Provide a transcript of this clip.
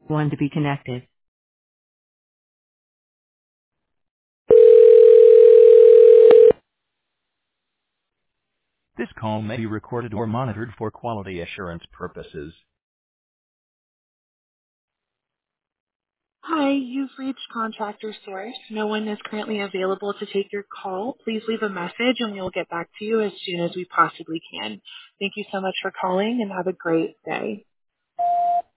One to be connected. This call may be recorded or monitored for quality assurance purposes. Hi, you've reached Contractor Source. No one is currently available to take your call. Please leave a message and we will get back to you as soon as we possibly can. Thank you so much for calling and have a great day.